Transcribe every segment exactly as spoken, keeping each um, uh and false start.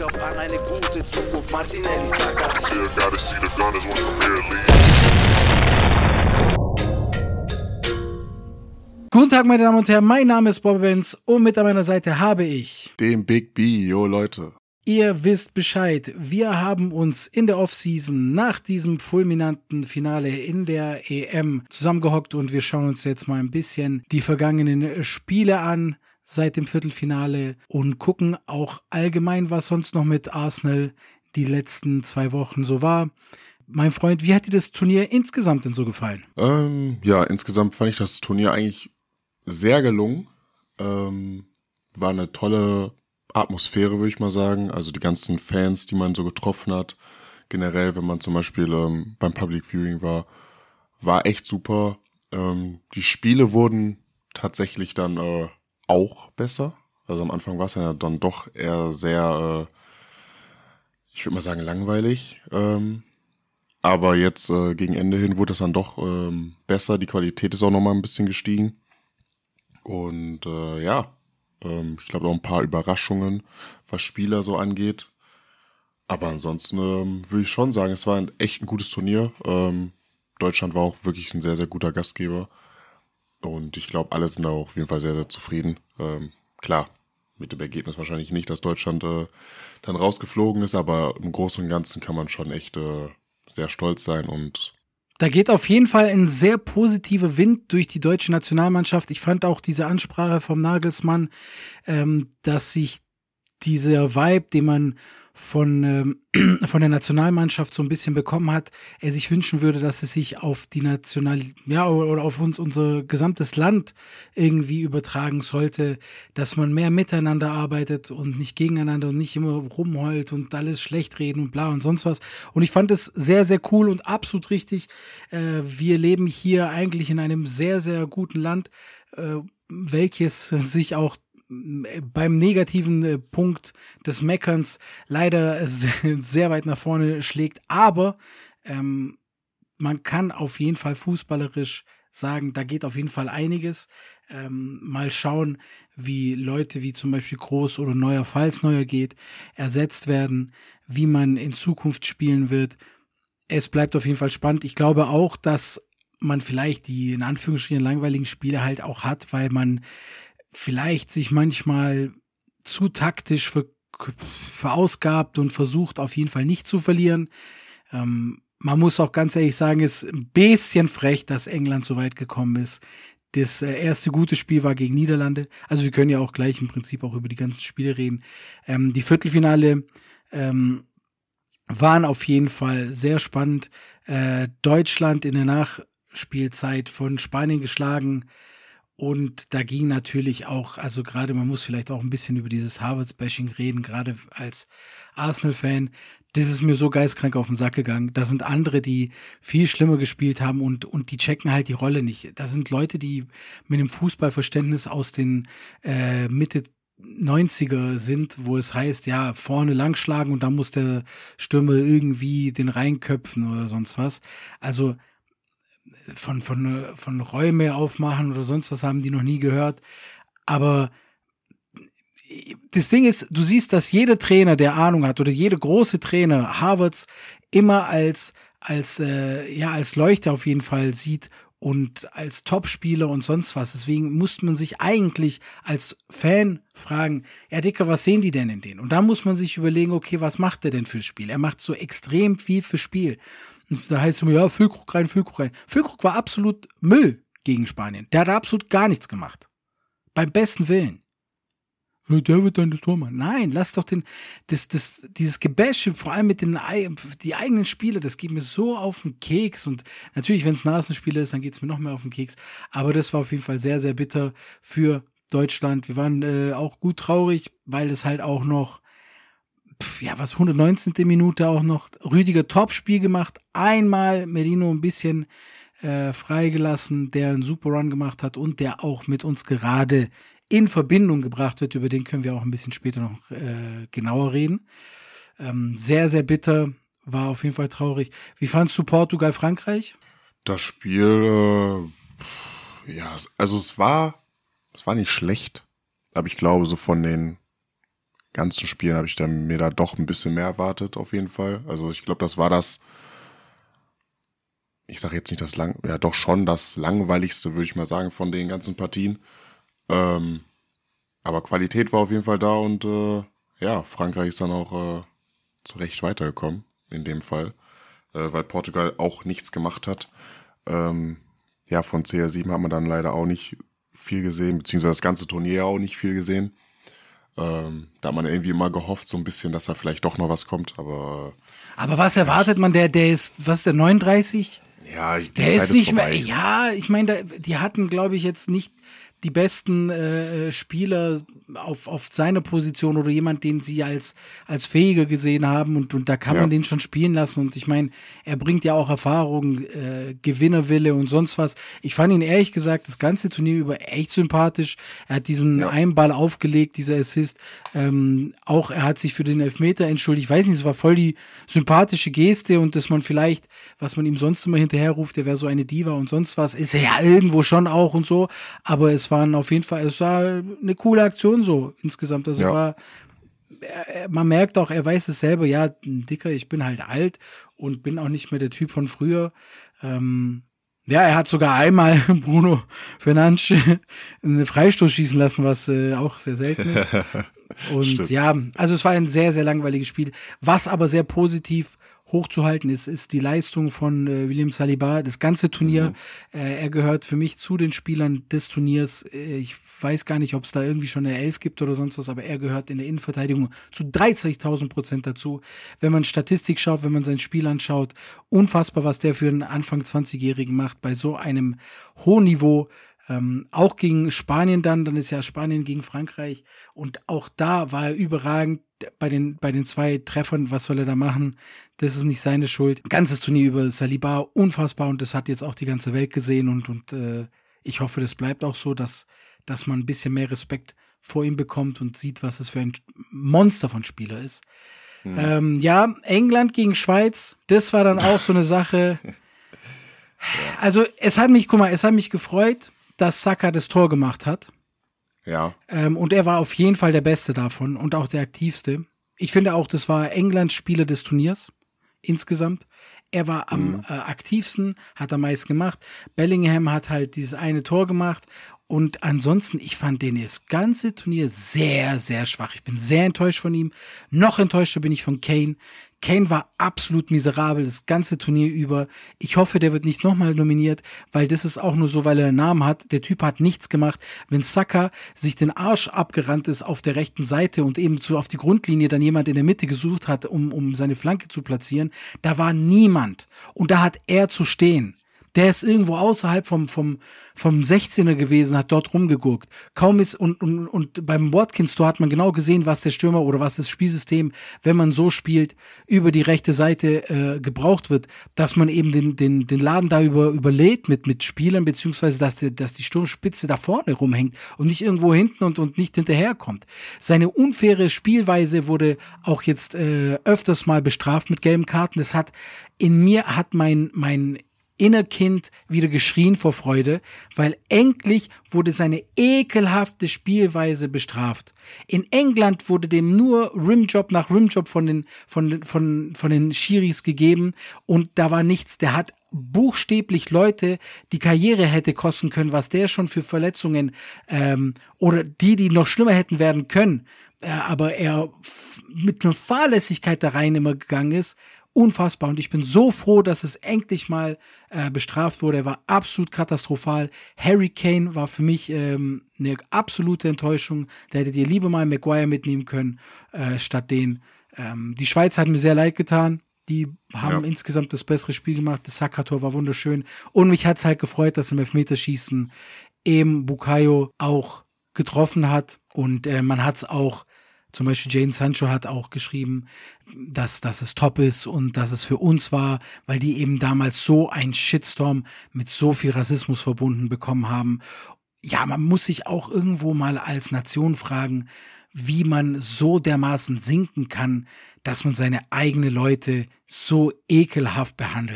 glaub an eine gute Zukunft, Martinelli, Saka. Yeah, gotta see the Gunners win the Premier League. Guten Tag, meine Damen und Herren, mein Name ist Bobby Benz und mit an meiner Seite habe ich den Big B, yo Leute. Ihr wisst Bescheid, wir haben uns in der Offseason nach diesem fulminanten Finale in der E M zusammengehockt und wir schauen uns jetzt mal ein bisschen die vergangenen Spiele an seit dem Viertelfinale und gucken auch allgemein, was sonst noch mit Arsenal die letzten zwei Wochen so war. Mein Freund, wie hat dir das Turnier insgesamt denn so gefallen? Ähm, ja, insgesamt fand ich das Turnier eigentlich sehr gelungen. Ähm, war eine tolle Atmosphäre, würde ich mal sagen. Also die ganzen Fans, die man so getroffen hat, generell, wenn man zum Beispiel ähm, beim Public Viewing war, war echt super. Ähm, die Spiele wurden tatsächlich dann äh, auch besser. Also am Anfang war es ja dann doch eher sehr, äh, ich würde mal sagen, langweilig. Ähm, aber jetzt äh, gegen Ende hin wurde das dann doch ähm, besser. Die Qualität ist auch nochmal ein bisschen gestiegen. Und äh, ja, ich glaube auch ein paar Überraschungen, was Spieler so angeht. Aber ansonsten ähm, würde ich schon sagen, es war ein echt ein gutes Turnier. Ähm, Deutschland war auch wirklich ein sehr, sehr guter Gastgeber. Und ich glaube, alle sind da auch auf jeden Fall sehr, sehr zufrieden. Ähm, klar, mit dem Ergebnis wahrscheinlich nicht, dass Deutschland äh, dann rausgeflogen ist. Aber im Großen und Ganzen kann man schon echt äh, sehr stolz sein und Da geht auf jeden Fall ein sehr positiver Wind durch die deutsche Nationalmannschaft. Ich fand auch diese Ansprache vom Nagelsmann, ähm, dass sich dieser Vibe, den man von, ähm, von der Nationalmannschaft so ein bisschen bekommen hat, er sich wünschen würde, dass es sich auf die National, ja, oder auf uns, unser gesamtes Land irgendwie übertragen sollte, dass man mehr miteinander arbeitet und nicht gegeneinander und nicht immer rumheult und alles schlecht reden und bla und sonst was. Und ich fand es sehr, sehr cool und absolut richtig. Äh, wir leben hier eigentlich in einem sehr, sehr guten Land, äh, welches sich auch beim negativen äh, Punkt des Meckerns leider sehr, sehr weit nach vorne schlägt. Aber ähm, man kann auf jeden Fall fußballerisch sagen, da geht auf jeden Fall einiges. Ähm, mal schauen, wie Leute wie zum Beispiel Groß oder Neuer, falls Neuer geht, ersetzt werden, wie man in Zukunft spielen wird. Es bleibt auf jeden Fall spannend. Ich glaube auch, dass man vielleicht die in Anführungsstrichen langweiligen Spiele halt auch hat, weil man vielleicht sich manchmal zu taktisch ver- verausgabt und versucht auf jeden Fall nicht zu verlieren. Ähm, man muss auch ganz ehrlich sagen, es ist ein bisschen frech, dass England so weit gekommen ist. Das äh, erste gute Spiel war gegen Niederlande. Also wir können ja auch gleich im Prinzip auch über die ganzen Spiele reden. Ähm, die Viertelfinale ähm, waren auf jeden Fall sehr spannend. Äh, Deutschland in der Nachspielzeit von Spanien geschlagen. Und da ging natürlich auch, also gerade, man muss vielleicht auch ein bisschen über dieses Harvards-Bashing reden, gerade als Arsenal-Fan. Das ist mir so geistkrank auf den Sack gegangen. Da sind andere, die viel schlimmer gespielt haben und, und die checken halt die Rolle nicht. Da sind Leute, die mit einem Fußballverständnis aus den äh, Mitte neunziger sind, wo es heißt, ja, vorne langschlagen und dann muss der Stürmer irgendwie den reinköpfen oder sonst was. Also von, von, von Räume aufmachen oder sonst was haben die noch nie gehört. Aber das Ding ist, du siehst, dass jeder Trainer, der Ahnung hat, oder jeder große Trainer Harvards immer als, als, äh, ja, als Leuchte auf jeden Fall sieht und als Topspieler und sonst was. Deswegen musste man sich eigentlich als Fan fragen, ja Dicker, was sehen die denn in denen? Und dann muss man sich überlegen, okay, was macht der denn fürs Spiel? Er macht so extrem viel fürs Spiel. Und da heißt es immer, ja, Füllkrug rein, Füllkrug rein. Füllkrug war absolut Müll gegen Spanien. Der hat absolut gar nichts gemacht. Beim besten Willen. Ja, der wird dann das Tor machen. Nein, lass doch den, das, das, dieses Gebäsche, vor allem mit den die eigenen Spieler, das geht mir so auf den Keks. Und natürlich, wenn es ein Nasenspieler ist, dann geht es mir noch mehr auf den Keks. Aber das war auf jeden Fall sehr, sehr bitter für Deutschland. Wir waren äh, auch gut traurig, weil es halt auch noch Pff, ja, was, hundertneunzehnte Minute auch noch, Rüdiger Topspiel gemacht, einmal Merino ein bisschen äh, freigelassen, der einen super Run gemacht hat und der auch mit uns gerade in Verbindung gebracht wird, über den können wir auch ein bisschen später noch äh, genauer reden. Ähm, sehr, sehr bitter, war auf jeden Fall traurig. Wie fandst du Portugal, Frankreich? Das Spiel, äh, ja, also es war, es war nicht schlecht, aber ich glaube, so von den ganzen Spielen habe ich dann mir da doch ein bisschen mehr erwartet, auf jeden Fall. Also ich glaube, das war das, ich sage jetzt nicht das lang, ja doch schon das langweiligste, würde ich mal sagen, von den ganzen Partien. Ähm, aber Qualität war auf jeden Fall da und äh, ja, Frankreich ist dann auch äh, zurecht weitergekommen, in dem Fall, äh, weil Portugal auch nichts gemacht hat. Ähm, ja, von C R sieben hat man dann leider auch nicht viel gesehen, beziehungsweise das ganze Turnier auch nicht viel gesehen. Ähm, da hat man irgendwie immer gehofft, so ein bisschen, dass da vielleicht doch noch was kommt, aber... Aber was erwartet man, der, der ist, was ist der, neununddreißig? Ja, die Der Zeit ist nicht vorbei. mehr, ja, ich meine, die hatten, glaube ich, jetzt nicht die besten äh, Spieler auf, auf seine Position oder jemand, den sie als, als fähiger gesehen haben und, und da kann Ja. man den schon spielen lassen und ich meine, er bringt ja auch Erfahrung, äh, Gewinnerwille und sonst was. Ich fand ihn ehrlich gesagt das ganze Turnier über echt sympathisch. Er hat diesen Ja. einen Ball aufgelegt, dieser Assist. Ähm, auch er hat sich für den Elfmeter entschuldigt. Ich weiß nicht, es war voll die sympathische Geste und dass man vielleicht, was man ihm sonst immer hinterherruft, der wäre so eine Diva und sonst was, ist er ja irgendwo schon auch und so, aber es waren auf jeden Fall, es war eine coole Aktion so insgesamt. Also Ja. war, er, er- man merkt auch, er weiß es selber, ja, Dicker, ich bin halt alt und bin auch nicht mehr der Typ von früher. Ähm, ja, er hat sogar einmal Bruno Fernandes einen Freistoß schießen lassen, was äh, auch sehr selten ist. Und Stimmt. ja, also es war ein sehr, sehr langweiliges Spiel. Was aber sehr positiv hochzuhalten ist, ist die Leistung von äh, William Saliba. Das ganze Turnier, äh, er gehört für mich zu den Spielern des Turniers. Äh, ich weiß gar nicht, ob es da irgendwie schon eine Elf gibt oder sonst was, aber er gehört in der Innenverteidigung zu dreißigtausend Prozent dazu. Wenn man Statistik schaut, wenn man sein Spiel anschaut, unfassbar, was der für einen Anfang zwanzigjährigen macht, bei so einem hohen Niveau. Ähm, auch gegen Spanien dann, dann ist ja Spanien gegen Frankreich und auch da war er überragend bei den, bei den zwei Treffern, was soll er da machen? Das ist nicht seine Schuld. Ganzes Turnier über Saliba, unfassbar und das hat jetzt auch die ganze Welt gesehen und, und äh, ich hoffe, das bleibt auch so, dass, dass man ein bisschen mehr Respekt vor ihm bekommt und sieht, was es für ein Monster von Spieler ist. Mhm. Ähm, ja, England gegen Schweiz, das war dann auch so eine Sache. Also es hat mich, guck mal, es hat mich gefreut, dass Saka das Tor gemacht hat. Ja. Ähm, und er war auf jeden Fall der Beste davon und auch der aktivste. Ich finde auch, das war Englands Spieler des Turniers insgesamt. Er war am mhm. äh, aktivsten, hat am meisten gemacht. Bellingham hat halt dieses eine Tor gemacht. Und ansonsten, ich fand den das ganze Turnier sehr, sehr schwach. Ich bin sehr enttäuscht von ihm. Noch enttäuschter bin ich von Kane. Kane war absolut miserabel das ganze Turnier über. Ich hoffe, der wird nicht nochmal nominiert, weil das ist auch nur so, weil er einen Namen hat. Der Typ hat nichts gemacht. Wenn Saka sich den Arsch abgerannt ist auf der rechten Seite und eben so auf die Grundlinie dann jemand in der Mitte gesucht hat, um, um seine Flanke zu platzieren, da war niemand. Und da hat er zu stehen. Der ist irgendwo außerhalb vom, vom, vom sechzehner gewesen, hat dort rumgeguckt. Kaum ist, und, und, und beim Watkins-Tor hat man genau gesehen, was der Stürmer oder was das Spielsystem, wenn man so spielt, über die rechte Seite äh, gebraucht wird, dass man eben den, den, den Laden da über, überlädt mit, mit Spielern, beziehungsweise dass die, dass die Sturmspitze da vorne rumhängt und nicht irgendwo hinten und, und nicht hinterherkommt. Seine unfaire Spielweise wurde auch jetzt äh, öfters mal bestraft mit gelben Karten. Das hat, in mir hat mein, mein Innerkind wieder geschrien vor Freude, weil endlich wurde seine ekelhafte Spielweise bestraft. In England wurde dem nur Rimjob nach Rimjob von den, von, von, von den Schiris gegeben und da war nichts. Der hat buchstäblich Leute die Karriere hätte kosten können, was der schon für Verletzungen ähm, oder die, die noch schlimmer hätten werden können, äh, aber er f- mit einer Fahrlässigkeit da rein immer gegangen ist. Unfassbar. Und ich bin so froh, dass es endlich mal äh, bestraft wurde. Er war absolut katastrophal. Harry Kane war für mich ähm, eine absolute Enttäuschung. Da hättet ihr lieber mal Maguire mitnehmen können, äh, statt den. Ähm, die Schweiz hat mir sehr leid getan. Die haben ja. insgesamt das bessere Spiel gemacht. Das Saka-Tor war wunderschön. Und mich hat es halt gefreut, dass im Elfmeterschießen eben Bukayo auch getroffen hat. Und äh, man hat es auch zum Beispiel Jadon Sancho hat auch geschrieben, dass, dass es top ist und dass es für uns war, weil die eben damals so einen Shitstorm mit so viel Rassismus verbunden bekommen haben. Ja, man muss sich auch irgendwo mal als Nation fragen, wie man so dermaßen sinken kann, dass man seine eigenen Leute so ekelhaft behandelt.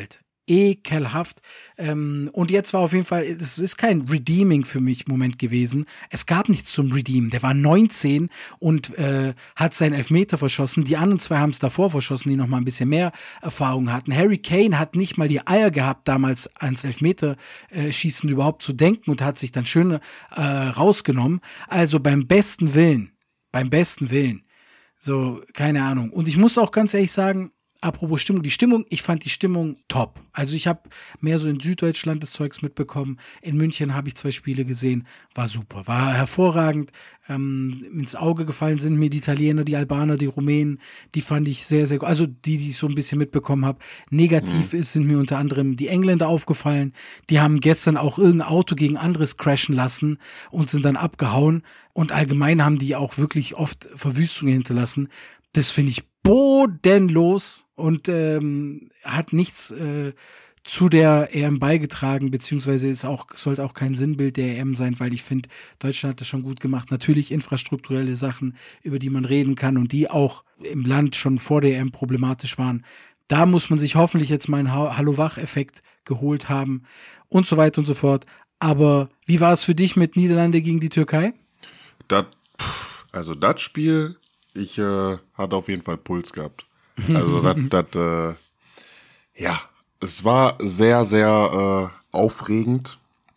ekelhaft. Ähm, und jetzt war auf jeden Fall, es ist kein Redeeming für mich Moment gewesen. Es gab nichts zum Redeem. Der war neunzehn und äh, hat seinen Elfmeter verschossen. Die anderen zwei haben es davor verschossen, die noch mal ein bisschen mehr Erfahrung hatten. Harry Kane hat nicht mal die Eier gehabt, damals ans Elfmeterschießen äh, überhaupt zu denken und hat sich dann schön äh, rausgenommen. Also beim besten Willen, beim besten Willen. So, keine Ahnung. Und ich muss auch ganz ehrlich sagen, apropos Stimmung, die Stimmung, ich fand die Stimmung top. Also ich habe mehr so in Süddeutschland das Zeugs mitbekommen. In München habe ich zwei Spiele gesehen. War super, war hervorragend. Ähm, ins Auge gefallen sind mir die Italiener, die Albaner, die Rumänen. Die fand ich sehr, sehr gut. Also die, die ich so ein bisschen mitbekommen habe. Negativ mhm. sind mir unter anderem die Engländer aufgefallen. Die haben gestern auch irgendein Auto gegen anderes crashen lassen und sind dann abgehauen. Und allgemein haben die auch wirklich oft Verwüstungen hinterlassen. Das finde ich bodenlos und ähm, hat nichts äh, zu der E M beigetragen, beziehungsweise ist auch, sollte auch kein Sinnbild der E M sein, weil ich finde, Deutschland hat das schon gut gemacht. Natürlich infrastrukturelle Sachen, über die man reden kann und die auch im Land schon vor der E M problematisch waren. Da muss man sich hoffentlich jetzt mal einen Hallo-Wach-Effekt geholt haben und so weiter und so fort. Aber wie war es für dich mit Niederlande gegen die Türkei? Das, also das Spiel... Ich äh, hatte auf jeden Fall Puls gehabt. Also das, das, äh, ja, es war sehr, sehr äh, aufregend.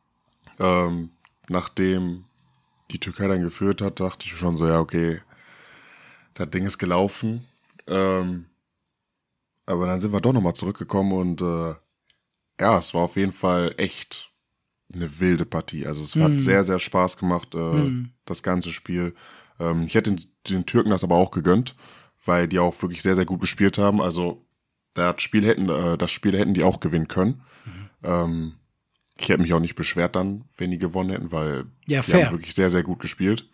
Ähm, nachdem die Türkei dann geführt hat, dachte ich schon so, ja, okay, das Ding ist gelaufen. Ähm, aber dann sind wir doch nochmal zurückgekommen und äh, ja, es war auf jeden Fall echt eine wilde Partie. Also es mm. hat sehr, sehr Spaß gemacht, äh, mm. das ganze Spiel. Ich hätte den, den Türken das aber auch gegönnt, weil die auch wirklich sehr, sehr gut gespielt haben. Also das Spiel hätten, äh, das Spiel hätten die auch gewinnen können. Mhm. Ähm, ich hätte mich auch nicht beschwert dann, wenn die gewonnen hätten, weil ja, die fair. haben wirklich sehr, sehr gut gespielt.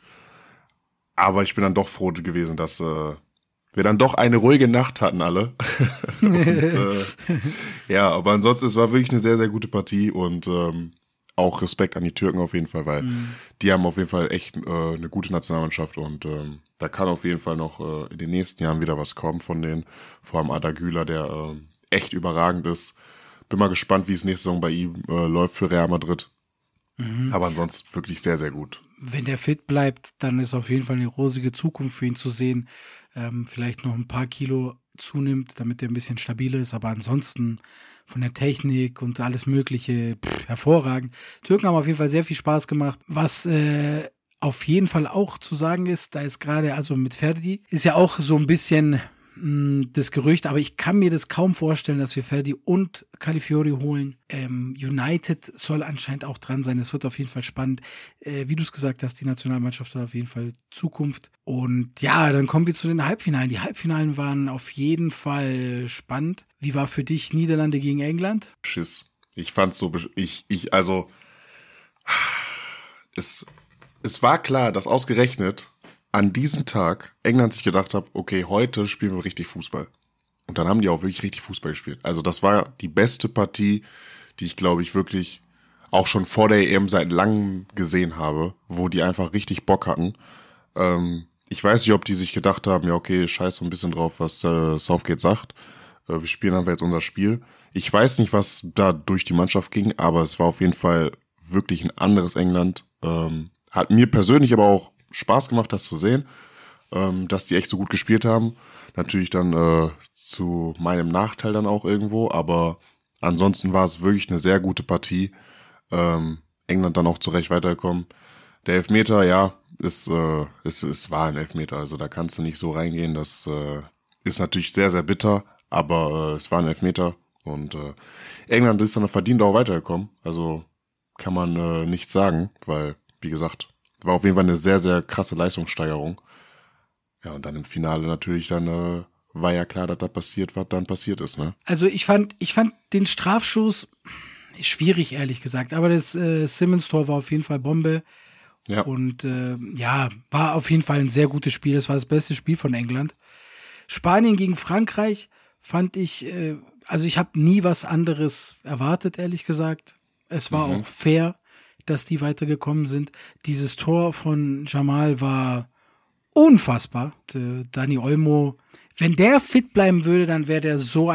Aber ich bin dann doch froh gewesen, dass äh, wir dann doch eine ruhige Nacht hatten alle. und, äh, ja, aber ansonsten, es war wirklich eine sehr, sehr gute Partie und ähm, auch Respekt an die Türken auf jeden Fall, weil mhm. die haben auf jeden Fall echt äh, eine gute Nationalmannschaft und ähm, da kann auf jeden Fall noch äh, in den nächsten Jahren wieder was kommen von denen. Vor allem Arda Güler, der äh, echt überragend ist. Bin mal gespannt, wie es nächste Saison bei ihm äh, läuft für Real Madrid. Mhm. Aber ansonsten wirklich sehr, sehr gut. Wenn der fit bleibt, dann ist auf jeden Fall eine rosige Zukunft für ihn zu sehen. Ähm, vielleicht noch ein paar Kilo zunimmt, damit er ein bisschen stabiler ist, aber ansonsten von der Technik und alles Mögliche, pff, hervorragend. Türken haben auf jeden Fall sehr viel Spaß gemacht. Was äh, auf jeden Fall auch zu sagen ist, da ist gerade, also mit Ferdi, ist ja auch so ein bisschen mh, das Gerücht, aber ich kann mir das kaum vorstellen, dass wir Ferdi und Calafiori holen. Ähm, United soll anscheinend auch dran sein. Es wird auf jeden Fall spannend. Äh, wie du es gesagt hast, die Nationalmannschaft hat auf jeden Fall Zukunft. Und ja, dann kommen wir zu den Halbfinalen. Die Halbfinalen waren auf jeden Fall spannend. Wie war für dich Niederlande gegen England? Schiss. Ich fand's so, ich, ich, also, es, es war klar, dass ausgerechnet an diesem Tag England sich gedacht hat, okay, heute spielen wir richtig Fußball. Und dann haben die auch wirklich richtig Fußball gespielt. Also das war die beste Partie, die ich, glaube ich, wirklich auch schon vor der E M seit langem gesehen habe, wo die einfach richtig Bock hatten. Ähm, ich weiß nicht, ob die sich gedacht haben, ja okay, scheiß so ein bisschen drauf, was äh, Southgate sagt. Äh, wir spielen einfach jetzt unser Spiel. Ich weiß nicht, was da durch die Mannschaft ging, aber es war auf jeden Fall wirklich ein anderes England. Ähm, hat mir persönlich aber auch Spaß gemacht, das zu sehen, ähm, dass die echt so gut gespielt haben. Natürlich dann äh, zu meinem Nachteil dann auch irgendwo, aber ansonsten war es wirklich eine sehr gute Partie. Ähm, England dann auch zurecht weitergekommen. Der Elfmeter, ja, ist, äh, ist, ist war ein Elfmeter, also da kannst du nicht so reingehen. Das äh, ist natürlich sehr, sehr bitter, aber äh, es war ein Elfmeter und äh, England ist dann verdient auch weitergekommen. Also kann man äh, nichts sagen, weil, wie gesagt, war auf jeden Fall eine sehr, sehr krasse Leistungssteigerung. Ja, und dann im Finale natürlich dann äh, war ja klar, dass das passiert, was dann passiert ist, ne? Also ich fand, ich fand den Strafschuss schwierig, ehrlich gesagt, aber das äh, Simmons-Tor war auf jeden Fall Bombe. Ja. Und äh, ja, war auf jeden Fall ein sehr gutes Spiel. Das war das beste Spiel von England. Spanien gegen Frankreich fand ich, äh, also ich habe nie was anderes erwartet, ehrlich gesagt. Es war mhm. auch fair, dass die weitergekommen sind. Dieses Tor von Jamal war unfassbar. Dani Olmo, wenn der fit bleiben würde, dann wäre der so ein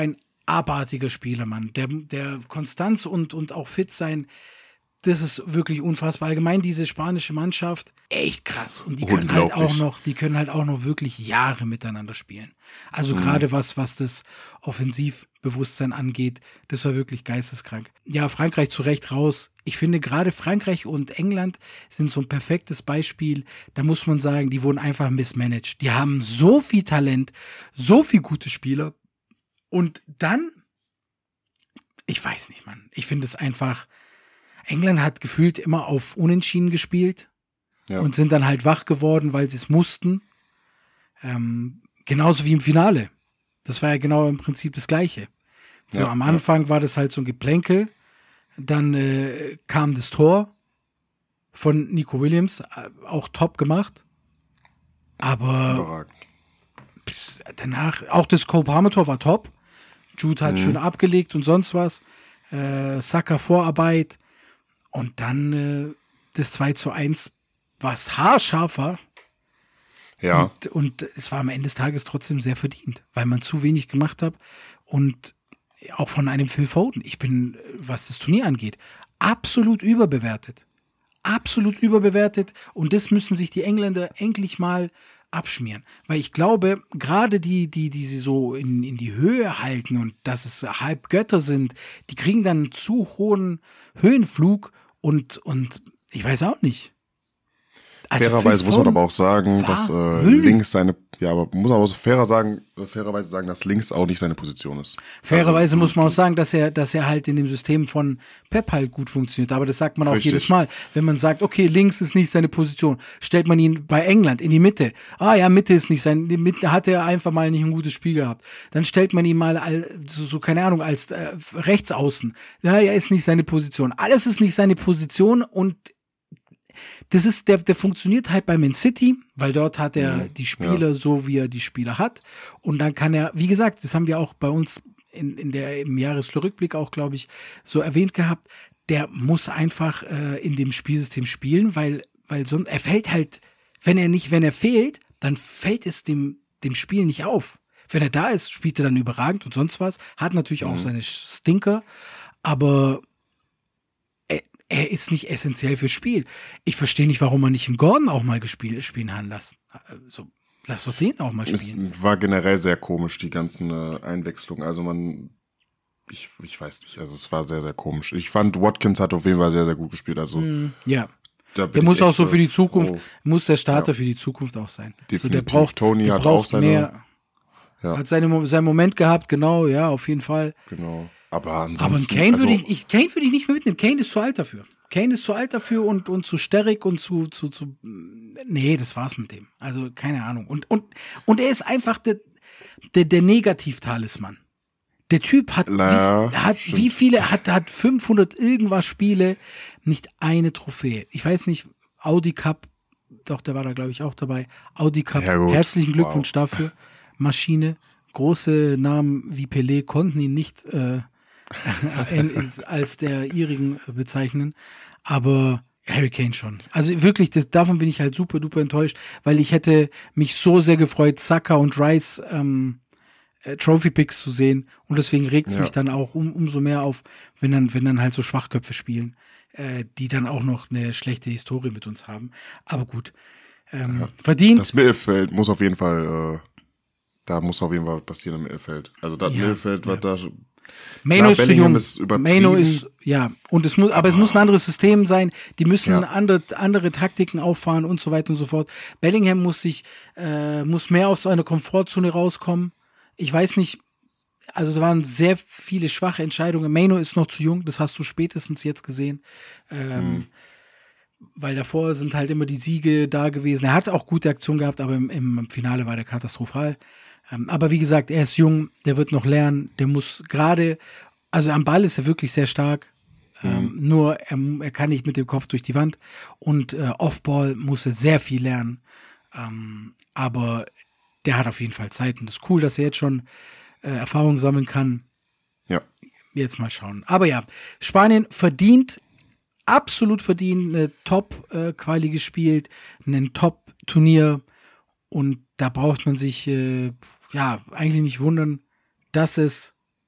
abartiger Spieler, Mann. Der, der Konstanz und, und auch fit sein, das ist wirklich unfassbar. Allgemein diese spanische Mannschaft, echt krass. Und die können halt auch noch, die können halt auch noch wirklich Jahre miteinander spielen. Also mhm. gerade was, was das Offensivbewusstsein angeht, das war wirklich geisteskrank. Ja, Frankreich zu Recht raus. Ich finde gerade Frankreich und England sind so ein perfektes Beispiel. Da muss man sagen, die wurden einfach mismanaged. Die haben so viel Talent, so viel gute Spieler. Und dann, ich weiß nicht, Mann. Ich finde es einfach, England hat gefühlt immer auf Unentschieden gespielt ja. und sind dann halt wach geworden, weil sie es mussten. Ähm, genauso wie im Finale. Das war ja genau im Prinzip das Gleiche. So ja, am Anfang ja. war das halt so ein Geplänkel. Dann äh, kam das Tor von Nico Williams, äh, auch top gemacht. Aber bis, danach, auch das Cole Palmer-Tor war top. Jude hat mhm. schön abgelegt und sonst was. Äh, Saka Vorarbeit. Und dann äh, das zwei zu eins, was haarscharf war. Ja. Und, und es war am Ende des Tages trotzdem sehr verdient, weil man zu wenig gemacht hat. Und auch von einem Phil Foden. Ich bin, was das Turnier angeht, absolut überbewertet. Absolut überbewertet. Und das müssen sich die Engländer endlich mal abschmieren. Weil ich glaube, gerade die, die, die sie so in, in die Höhe halten und dass es halb Götter sind, die kriegen dann einen zu hohen Höhenflug. Und, und ich weiß auch nicht. Also fairerweise muss man aber auch sagen, dass äh, links seine, ja, aber muss aber so fairer sagen, fairerweise sagen, dass links auch nicht seine Position ist. Fairerweise also, muss man auch sagen, dass er, dass er halt in dem System von Pep halt gut funktioniert. Aber das sagt man auch richtig. Jedes Mal. Wenn man sagt, okay, links ist nicht seine Position, stellt man ihn bei England in die Mitte. Ah ja, Mitte ist nicht sein, die Mitte hat er einfach mal nicht ein gutes Spiel gehabt. Dann stellt man ihn mal als, so, so keine Ahnung, als äh, Rechtsaußen. Ja, er ist nicht seine Position. Alles ist nicht seine Position und das ist, der, der funktioniert halt bei Man City, weil dort hat er die Spieler ja. so, wie er die Spieler hat. Und dann kann er, wie gesagt, das haben wir auch bei uns in, in der, im Jahresrückblick auch, glaube ich, so erwähnt gehabt, der muss einfach äh, in dem Spielsystem spielen, weil, weil sonst, er fällt halt, wenn er nicht, wenn er fehlt, dann fällt es dem, dem Spiel nicht auf. Wenn er da ist, spielt er dann überragend und sonst was, hat natürlich mhm. auch seine Stinker, aber er ist nicht essentiell fürs Spiel. Ich verstehe nicht, warum man nicht einen Gordon auch mal gespielt, spielen haben lassen. Also, lass doch den auch mal spielen. Es war generell sehr komisch, die ganzen äh, Einwechslungen. Also man, ich, ich weiß nicht, also es war sehr, sehr komisch. Ich fand, Watkins hat auf jeden Fall sehr, sehr gut gespielt. Also mm, ja. Der muss auch so für die Zukunft, froh. muss der Starter ja. für die Zukunft auch sein. Definitiv. So, der braucht, Tony der hat braucht auch seine, mehr, ja. hat seine, seinen Moment gehabt, genau, ja, auf jeden Fall. Genau. Aber ansonsten, Aber einen Kane also, würde ich, ich, Kane würde ich nicht mehr mitnehmen. Kane ist zu alt dafür. Kane ist zu alt dafür und, und zu sperrig und zu, zu, zu, nee, das war's mit dem. Also, keine Ahnung. Und, und, und er ist einfach der, der, der Negativ-Talisman. Der Typ hat, Na, wie, hat wie viele, hat, hat fünfhundert irgendwas Spiele, nicht eine Trophäe. Ich weiß nicht, Audi Cup, doch, der war da, glaube ich, auch dabei. Audi Cup, ja, herzlichen Glückwunsch wow. dafür. Maschine, große Namen wie Pelé konnten ihn nicht, äh, als der ihrigen bezeichnen, aber Harry Kane schon. Also wirklich, das, davon bin ich halt super duper enttäuscht, weil ich hätte mich so sehr gefreut, Saka und Rice ähm, äh, Trophy-Picks zu sehen und deswegen regt es ja. mich dann auch um, umso mehr auf, wenn dann, wenn dann halt so Schwachköpfe spielen, äh, die dann auch noch eine schlechte Historie mit uns haben. Aber gut, ähm, ja. verdient. Das Mittelfeld muss auf jeden Fall, äh, da muss auf jeden Fall passieren im Mittelfeld. Also das ja, Mittelfeld wird ja. da Maino ist zu jung. Ist Maino ist, ja, und es muss, aber es muss ein anderes System sein. Die müssen ja. andere, andere Taktiken auffahren und so weiter und so fort. Bellingham muss sich, äh, muss mehr aus seiner Komfortzone rauskommen. Ich weiß nicht, also es waren sehr viele schwache Entscheidungen. Maino ist noch zu jung, das hast du spätestens jetzt gesehen. Ähm, hm. Weil davor sind halt immer die Siege da gewesen. Er hat auch gute Aktionen gehabt, aber im, im Finale war der katastrophal. Aber wie gesagt, er ist jung, der wird noch lernen, der muss gerade, also am Ball ist er wirklich sehr stark, mhm. ähm, nur er, er kann nicht mit dem Kopf durch die Wand und äh, Offball muss er sehr viel lernen, ähm, aber der hat auf jeden Fall Zeit und es ist cool, dass er jetzt schon äh, Erfahrung sammeln kann. Ja. Jetzt mal schauen. Aber ja, Spanien verdient, absolut verdient, eine Top-Quali gespielt, ein Top-Turnier und da braucht man sich äh, ja eigentlich nicht wundern, dass es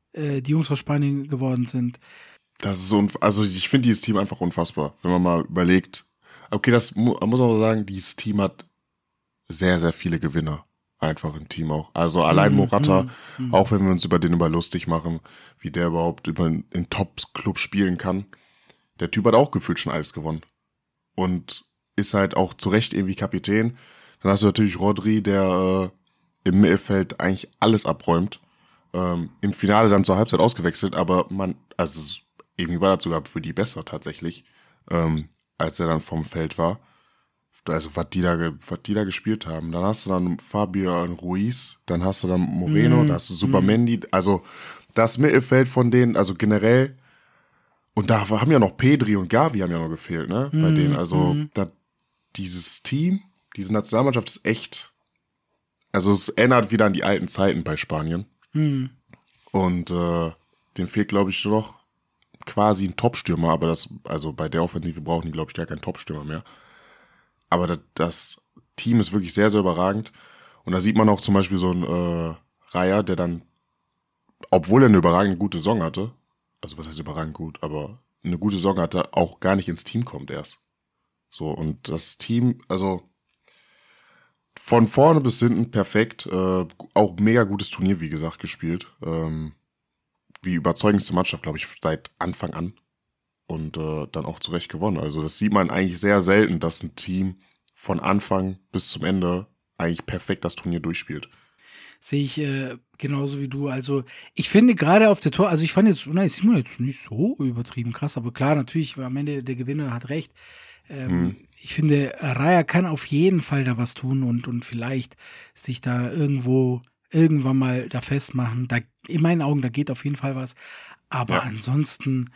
äh, die Jungs aus Spanien geworden sind. Das ist so, unf- also ich finde dieses Team einfach unfassbar, wenn man mal überlegt. Okay, das mu- muss man sagen, dieses Team hat sehr, sehr viele Gewinner einfach im Team auch. Also allein Mhm, Morata, mhm, mhm. auch wenn wir uns über den über lustig machen, wie der überhaupt über in Top-Club spielen kann. Der Typ hat auch gefühlt schon alles gewonnen. Und ist halt auch zu Recht irgendwie Kapitän. Dann hast du natürlich Rodri, der äh, im Mittelfeld eigentlich alles abräumt. Ähm, Im Finale dann zur Halbzeit ausgewechselt, aber man, also es- irgendwie war das sogar für die besser tatsächlich, ähm, als er dann vom Feld war. Also was die da, ge- was die da gespielt haben. Dann hast du dann Fabian Ruiz, dann hast du dann Moreno, Mhm. dann hast du Supermendi. Also das Mittelfeld von denen, also generell, und da haben ja noch Pedri und Gavi haben ja noch gefehlt, ne? Bei denen. Also da, dieses Team, diese Nationalmannschaft ist echt, also es erinnert wieder an die alten Zeiten bei Spanien. Mhm. Und äh, dem fehlt, glaube ich, nur noch quasi ein Top-Stürmer, aber das, also bei der Offensive brauchen die, glaube ich, gar keinen Top-Stürmer mehr. Aber das, das Team ist wirklich sehr, sehr überragend. Und da sieht man auch zum Beispiel so einen äh, Raya, der dann, obwohl er eine überragend gute Saison hatte, also was heißt überragend gut, aber eine gute Saison hatte, auch gar nicht ins Team kommt erst. So, und das Team, also von vorne bis hinten perfekt, äh, auch mega gutes Turnier, wie gesagt, gespielt. Ähm, die überzeugendste Mannschaft, glaube ich, seit Anfang an. Und äh, dann auch zu Recht gewonnen. Also das sieht man eigentlich sehr selten, dass ein Team von Anfang bis zum Ende eigentlich perfekt das Turnier durchspielt. Sehe ich äh, genauso wie du. Also ich finde gerade auf der Tor, also ich fand jetzt, na, ist Simon jetzt nicht so übertrieben krass, aber klar, natürlich, am Ende der Gewinner hat recht. Ähm, Hm. Ich finde, Raya kann auf jeden Fall da was tun und, und vielleicht sich da irgendwo, irgendwann mal da festmachen. Da, in meinen Augen, da geht auf jeden Fall was. Aber Ja. ansonsten,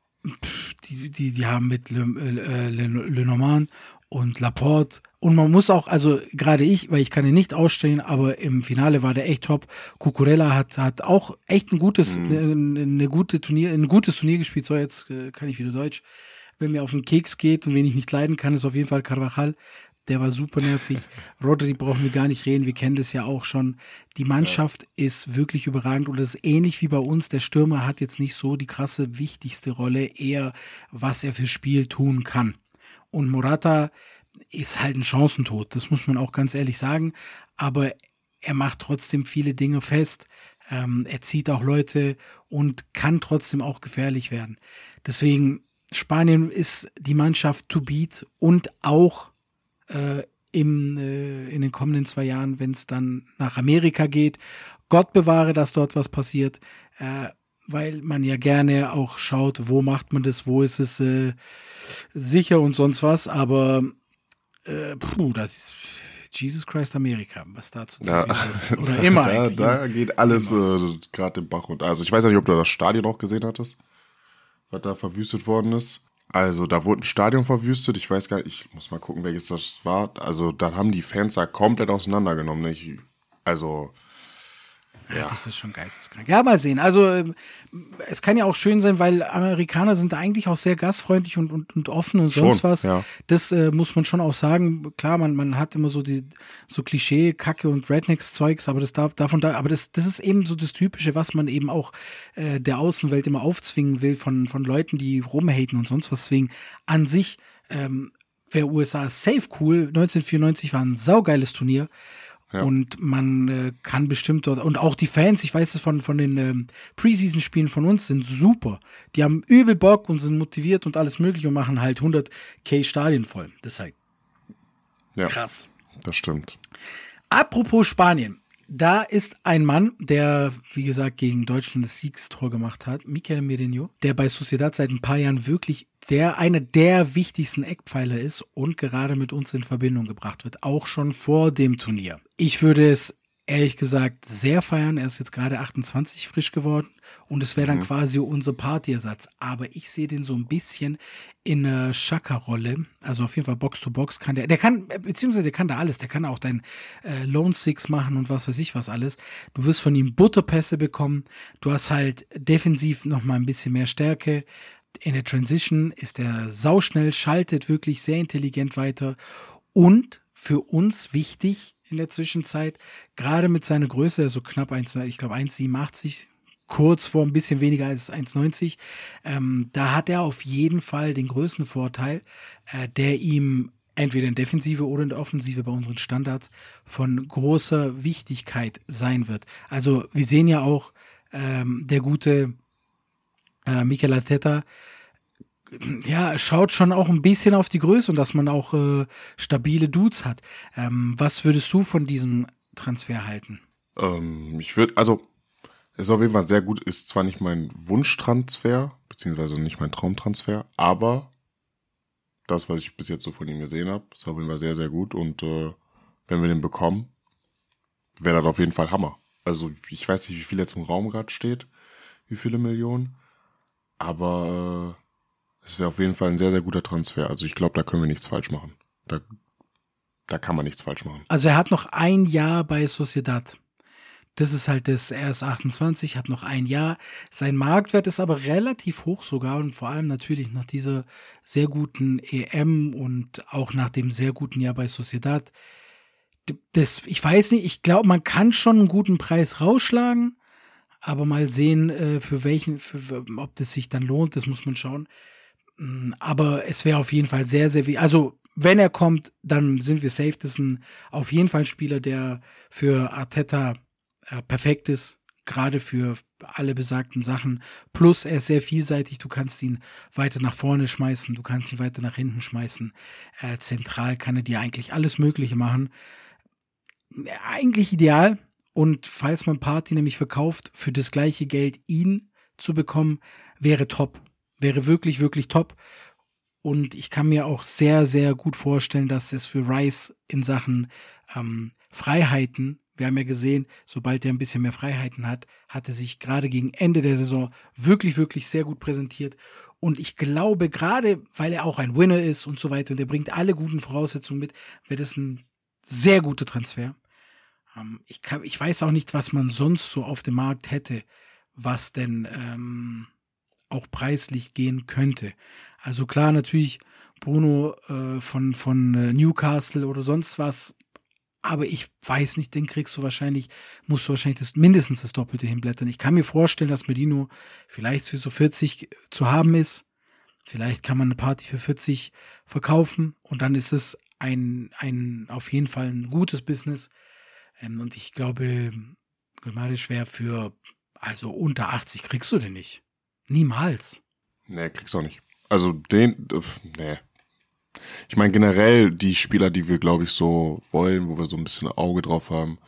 pff, die, die, die haben mit Le, äh, Le, Lenormand und Laporte und man muss auch, also gerade ich, weil ich kann ihn nicht ausstehen, aber im Finale war der echt top. Cucurella hat, hat auch echt ein gutes, Mhm. eine, eine gute Turnier, ein gutes Turnier gespielt. So, jetzt äh, kann ich wieder Deutsch. Wenn mir auf den Keks geht und wen ich nicht leiden kann, ist auf jeden Fall Carvajal. Der war super nervig. Rodri brauchen wir gar nicht reden, wir kennen das ja auch schon. Die Mannschaft ist wirklich überragend und das ist ähnlich wie bei uns. Der Stürmer hat jetzt nicht so die krasse wichtigste Rolle, eher was er fürs Spiel tun kann. Und Morata ist halt ein Chancentod, das muss man auch ganz ehrlich sagen. Aber er macht trotzdem viele Dinge fest. Ähm, er zieht auch Leute und kann trotzdem auch gefährlich werden. Deswegen, Spanien ist die Mannschaft to beat und auch äh, im, äh, in den kommenden zwei Jahren, wenn es dann nach Amerika geht. Gott bewahre, dass dort was passiert, äh, weil man ja gerne auch schaut, wo macht man das, wo ist es äh, sicher und sonst was, aber äh, puh, das ist Jesus Christ Amerika, was da zu Ja, zeigen ist. Oder immer da, eigentlich. da immer. geht alles äh, gerade den Bach runter. Also ich weiß ja nicht, ob du das Stadion auch gesehen hattest, was da verwüstet worden ist. Also da wurde ein Stadion verwüstet. Ich weiß gar nicht, ich muss mal gucken, welches das war. Also da haben die Fans da komplett auseinandergenommen. Ne? Ich, also Ja, das ist schon geisteskrank. Ja, mal sehen. Also ähm, es kann ja auch schön sein, weil Amerikaner sind da eigentlich auch sehr gastfreundlich und, und, und offen und sonst Schon, was. ja. Das äh, muss man schon auch sagen. Klar, man, man hat immer so die so Klischee, Kacke und Rednecks-Zeugs, aber das darf davon da, aber das, das ist eben so das Typische, was man eben auch äh, der Außenwelt immer aufzwingen will von, von Leuten, die rumhaten und sonst was. Deswegen an sich ähm, wäre U S A safe cool. neunzehnhundertvierundneunzig war ein saugeiles Turnier. Ja. Und man äh, kann bestimmt dort, und auch die Fans, ich weiß es von, von den ähm, Preseason-Spielen von uns, sind super. Die haben übel Bock und sind motiviert und alles mögliche und machen halt hunderttausend Stadien voll. Das ist halt ja, krass. das stimmt. Apropos Spanien. Da ist ein Mann, der, wie gesagt, gegen Deutschland das Siegstor gemacht hat, Mikel Merino, der bei Sociedad seit ein paar Jahren wirklich der einer der wichtigsten Eckpfeiler ist und gerade mit uns in Verbindung gebracht wird, auch schon vor dem Turnier. Ich würde es ehrlich gesagt sehr feiern. Er ist jetzt gerade achtundzwanzig frisch geworden und es wäre dann Mhm. quasi unser Partyersatz. Aber ich sehe den so ein bisschen in einer Shaka-Rolle. Also auf jeden Fall Box-to-Box kann der, der kann, beziehungsweise der kann da alles. Der kann auch dein äh, Lone Six machen und was weiß ich was alles. Du wirst von ihm Butterpässe bekommen. Du hast halt defensiv nochmal ein bisschen mehr Stärke. In der Transition ist er sauschnell, schaltet wirklich sehr intelligent weiter und für uns wichtig in der Zwischenzeit, gerade mit seiner Größe, so knapp eins, ich glaube eins Komma siebenundachtzig, kurz vor ein bisschen weniger als eins neunzig. Ähm, da hat er auf jeden Fall den größten Vorteil, äh, der ihm entweder in Defensive oder in der Offensive bei unseren Standards von großer Wichtigkeit sein wird. Also wir sehen ja auch, ähm, der gute äh, Mikel Arteta, ja, schaut schon auch ein bisschen auf die Größe und dass man auch äh, stabile Dudes hat. Ähm, was würdest du von diesem Transfer halten? Ähm, ich würde, also, es ist auf jeden Fall sehr gut, ist zwar nicht mein Wunschtransfer, beziehungsweise nicht mein Traumtransfer, aber das, was ich bis jetzt so von ihm gesehen habe, ist auf jeden Fall sehr, sehr gut. Und äh, wenn wir den bekommen, wäre das auf jeden Fall Hammer. Also ich weiß nicht, wie viel jetzt im Raum gerade steht, wie viele Millionen, aber äh, es wäre auf jeden Fall ein sehr, sehr guter Transfer. Also ich glaube, da können wir nichts falsch machen. Da, da kann man nichts falsch machen. Also er hat noch ein Jahr bei Sociedad. Das ist halt das, er ist achtundzwanzig, hat noch ein Jahr. Sein Marktwert ist aber relativ hoch sogar und vor allem natürlich nach dieser sehr guten E M und auch nach dem sehr guten Jahr bei Sociedad. Das, ich weiß nicht, ich glaube, man kann schon einen guten Preis rausschlagen, aber mal sehen, äh, für welchen, für, ob das sich dann lohnt, das muss man schauen. Aber es wäre auf jeden Fall sehr, sehr wichtig. Also, wenn er kommt, dann sind wir safe. Das ist ein, auf jeden Fall ein Spieler, der für Arteta äh, perfekt ist, gerade für alle besagten Sachen. Plus, er ist sehr vielseitig. Du kannst ihn weiter nach vorne schmeißen, du kannst ihn weiter nach hinten schmeißen. Äh, zentral kann er dir eigentlich alles Mögliche machen. Eigentlich ideal. Und falls man Partey nämlich verkauft, für das gleiche Geld ihn zu bekommen, wäre top. Wäre wirklich, wirklich top. Und ich kann mir auch sehr, sehr gut vorstellen, dass es für Rice in Sachen ähm, Freiheiten, wir haben ja gesehen, sobald er ein bisschen mehr Freiheiten hat, hat er sich gerade gegen Ende der Saison wirklich, wirklich sehr gut präsentiert. Und ich glaube, gerade weil er auch ein Winner ist und so weiter und er bringt alle guten Voraussetzungen mit, wird es ein sehr guter Transfer. Ähm, ich, kann, ich weiß auch nicht, was man sonst so auf dem Markt hätte, was denn ähm, auch preislich gehen könnte. Also klar, natürlich Bruno äh, von, von äh, Newcastle oder sonst was, aber ich weiß nicht, den kriegst du wahrscheinlich, musst du wahrscheinlich das, mindestens das Doppelte hinblättern. Ich kann mir vorstellen, dass Merino vielleicht für so vierzig zu haben ist. Vielleicht kann man eine Party für vierzig verkaufen und dann ist es ein, ein auf jeden Fall ein gutes Business. Ähm, und ich glaube, Grimaldisch wäre für, also unter achtzig kriegst du den nicht. Niemals. Nee, kriegst du auch nicht. Also den, nee. Ich meine generell die Spieler, die wir, glaube ich, so wollen, wo wir so ein bisschen Auge drauf haben,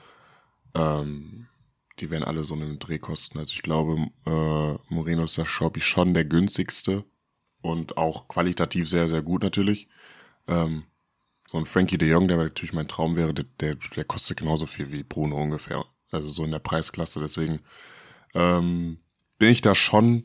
ähm, die werden alle so einen Dreh kosten. Also ich glaube, äh, Moreno ist da, glaube ich, schon der günstigste und auch qualitativ sehr, sehr gut natürlich. Ähm, so ein Frankie de Jong, der natürlich mein Traum wäre, der, der, der kostet genauso viel wie Bruno ungefähr. Also so in der Preisklasse. Deswegen ähm, bin ich da schon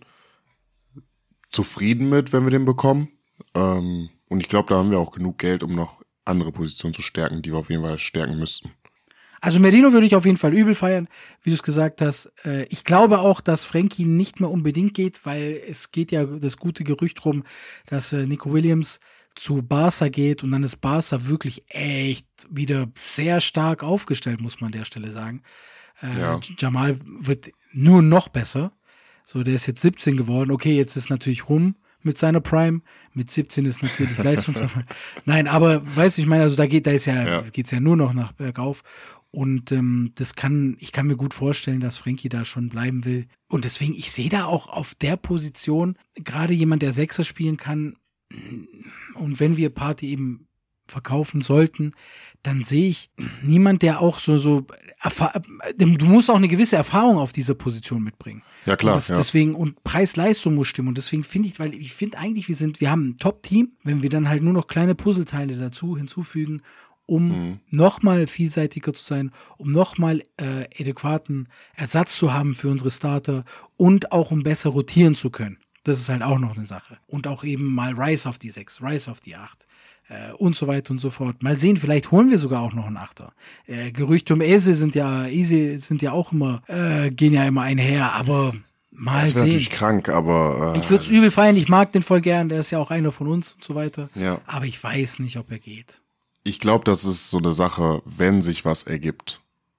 zufrieden mit, wenn wir den bekommen. Ähm, und ich glaube, da haben wir auch genug Geld, um noch andere Positionen zu stärken, die wir auf jeden Fall stärken müssten. Also Merino würde ich auf jeden Fall übel feiern, wie du es gesagt hast. Äh, ich glaube auch, dass Frankie nicht mehr unbedingt geht, weil es geht ja das gute Gerücht rum, dass äh, Nico Williams zu Barca geht und dann ist Barca wirklich echt wieder sehr stark aufgestellt, muss man an der Stelle sagen. Äh, Ja. Jamal wird nur noch besser. So, der ist jetzt siebzehn geworden. Okay, jetzt ist natürlich rum mit seiner Prime. Mit siebzehn ist natürlich Leistungsverfall. Nein, aber weißt du, ich meine, also da geht, da ist ja, Ja. geht's ja nur noch nach bergauf. Und ähm, das kann, ich kann mir gut vorstellen, dass Frankie da schon bleiben will. Und deswegen, ich sehe da auch auf der Position gerade jemand, der Sechser spielen kann. Und wenn wir Partey eben verkaufen sollten, dann sehe ich niemand, der auch so, so, du musst auch eine gewisse Erfahrung auf dieser Position mitbringen. Ja, klar. Und das, ja. Deswegen, und Preis-Leistung muss stimmen. Und deswegen finde ich, weil ich finde eigentlich, wir sind, wir haben ein Top-Team, wenn wir dann halt nur noch kleine Puzzleteile dazu hinzufügen, um Mhm. nochmal vielseitiger zu sein, um nochmal äh, adäquaten Ersatz zu haben für unsere Starter und auch um besser rotieren zu können. Das ist halt auch noch eine Sache. Und auch eben mal Rice auf die sechs, Rice auf die acht. Äh, und so weiter und so fort. Mal sehen, vielleicht holen wir sogar auch noch einen Achter. Äh, Gerüchte um Eze sind ja, Eze sind ja auch immer, äh, gehen ja immer einher, aber mal Das wäre sehen. natürlich krank, aber äh, Ich würde es übel feiern, ich mag den voll gern, der ist ja auch einer von uns und so weiter. Ja. Aber ich weiß nicht, ob er geht. Ich glaube, das ist so eine Sache, wenn sich was ergibt,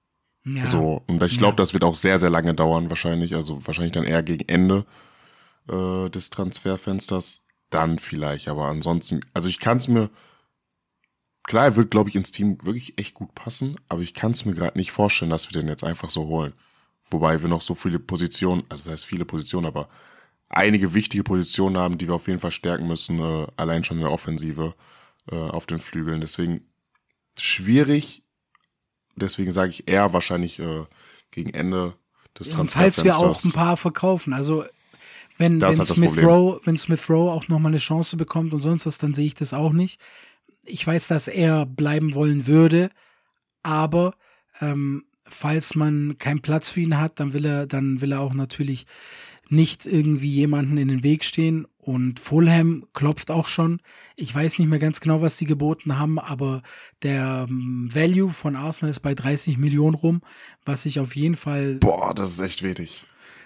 Ja. So, und ich glaube, ja. das wird auch sehr, sehr lange dauern wahrscheinlich, also wahrscheinlich dann eher gegen Ende äh, des Transferfensters, dann vielleicht, aber ansonsten, also ich kann es mir, klar, er wird, glaube ich, ins Team wirklich echt gut passen, aber ich kann es mir gerade nicht vorstellen, dass wir den jetzt einfach so holen. Wobei wir noch so viele Positionen, also das heißt viele Positionen, aber einige wichtige Positionen haben, die wir auf jeden Fall stärken müssen, äh, allein schon in der Offensive äh, auf den Flügeln. Deswegen schwierig, deswegen sage ich eher wahrscheinlich äh, gegen Ende des Ja, und Transferfensters. falls wir auch ein paar verkaufen, also wenn, Das wenn, ist halt das Smith Problem. Rowe, wenn Smith Rowe auch nochmal eine Chance bekommt und sonst was, dann sehe ich das auch nicht. Ich weiß, dass er bleiben wollen würde, aber ähm, falls man keinen Platz für ihn hat, dann will er, dann will er auch natürlich nicht irgendwie jemanden in den Weg stehen. Und Fulham klopft auch schon. Ich weiß nicht mehr ganz genau, was die geboten haben, aber der ähm, Value von Arsenal ist bei dreißig Millionen rum, was ich auf jeden Fall. Boah, das ist echt wenig.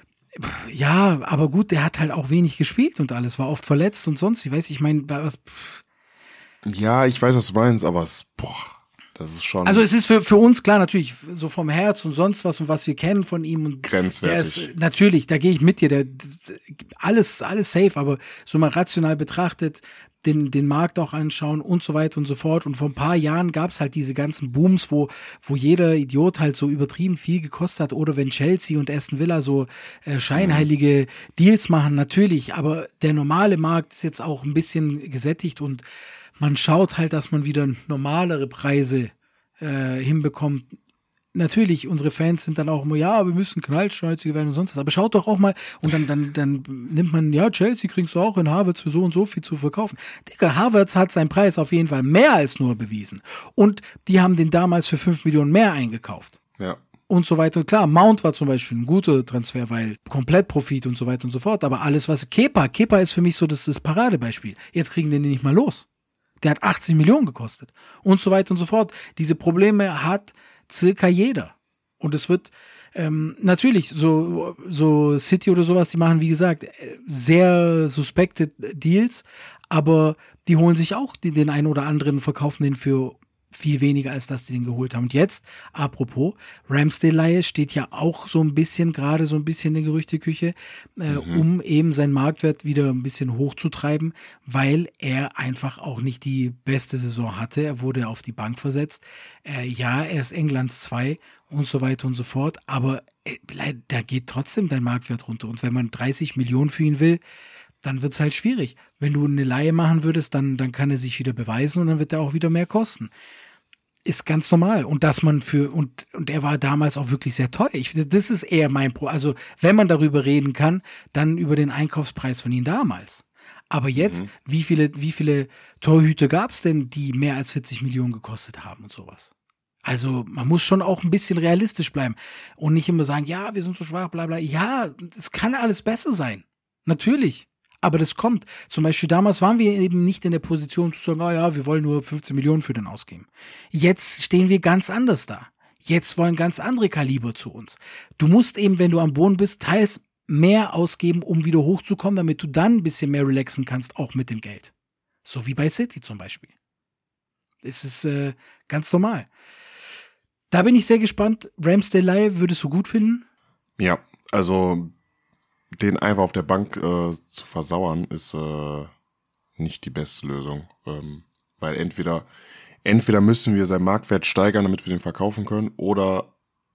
Ja, aber gut, der hat halt auch wenig gespielt und alles, war oft verletzt und sonst. Ich weiß, ich meine, was. Ja, ich weiß, was du meinst, aber es, boah, das ist schon Also es ist für, für uns klar, natürlich, so vom Herz und sonst was und was wir kennen von ihm. Und grenzwertig. der ist, natürlich, da gehe ich mit dir, der, alles, alles safe, aber so mal rational betrachtet, den, den Markt auch anschauen und so weiter und so fort. Und vor ein paar Jahren gab es halt diese ganzen Booms, wo, wo jeder Idiot halt so übertrieben viel gekostet hat. Oder wenn Chelsea und Aston Villa so äh, scheinheilige mhm. Deals machen, natürlich. Aber der normale Markt ist jetzt auch ein bisschen gesättigt und man schaut halt, dass man wieder normalere Preise äh, hinbekommt. Natürlich, unsere Fans sind dann auch immer, ja, wir müssen knallschnäuzige werden und sonst was. Aber schaut doch auch mal, und dann, dann, dann nimmt man, ja, Chelsea kriegst du auch in Havertz für so und so viel zu verkaufen. Digga, Havertz hat seinen Preis auf jeden Fall mehr als nur bewiesen. Und die haben den damals für fünf Millionen mehr eingekauft. Ja. Und so weiter. Und klar, Mount war zum Beispiel ein guter Transfer, weil komplett Profit und so weiter und so fort. Aber alles, was Kepa, Kepa ist für mich so das, das Paradebeispiel. Jetzt kriegen den nicht mal los. Der hat achtzig Millionen gekostet und so weiter und so fort. Diese Probleme hat circa jeder. Und es wird ähm, natürlich so, so City oder sowas, die machen, wie gesagt, sehr suspekte Deals, aber die holen sich auch den, den einen oder anderen und verkaufen den für viel weniger, als dass die den geholt haben. Und jetzt, apropos, Ramsdale-Leihe steht ja auch so ein bisschen, gerade so ein bisschen in der Gerüchteküche, äh, mhm. um eben seinen Marktwert wieder ein bisschen hochzutreiben, weil er einfach auch nicht die beste Saison hatte. Er wurde auf die Bank versetzt. Äh, ja, er ist Englands zwei und so weiter und so fort, aber äh, da geht trotzdem dein Marktwert runter. Und wenn man dreißig Millionen für ihn will, dann wird es halt schwierig. Wenn du eine Leihe machen würdest, dann, dann kann er sich wieder beweisen und dann wird er auch wieder mehr kosten. Ist ganz normal. Und dass man für, und, und er war damals auch wirklich sehr teuer. Ich, das ist eher mein Pro. Also, wenn man darüber reden kann, dann über den Einkaufspreis von ihm damals. Aber jetzt, mhm. wie viele, wie viele Torhüter gab es denn, die mehr als vierzig Millionen gekostet haben und sowas? Also, man muss schon auch ein bisschen realistisch bleiben und nicht immer sagen, ja, wir sind so schwach, bla, bla. Ja, es kann alles besser sein. Natürlich. Aber das kommt. Zum Beispiel damals waren wir eben nicht in der Position zu sagen, oh ja, wir wollen nur fünfzehn Millionen für den ausgeben. Jetzt stehen wir ganz anders da. Jetzt wollen ganz andere Kaliber zu uns. Du musst eben, wenn du am Boden bist, teils mehr ausgeben, um wieder hochzukommen, damit du dann ein bisschen mehr relaxen kannst, auch mit dem Geld. So wie bei City zum Beispiel. Das ist äh, ganz normal. Da bin ich sehr gespannt. Ramsdale-Leihe würdest du gut finden? Ja, also den einfach auf der Bank äh, zu versauern, ist äh, nicht die beste Lösung. Ähm, weil entweder, entweder müssen wir seinen Marktwert steigern, damit wir den verkaufen können, oder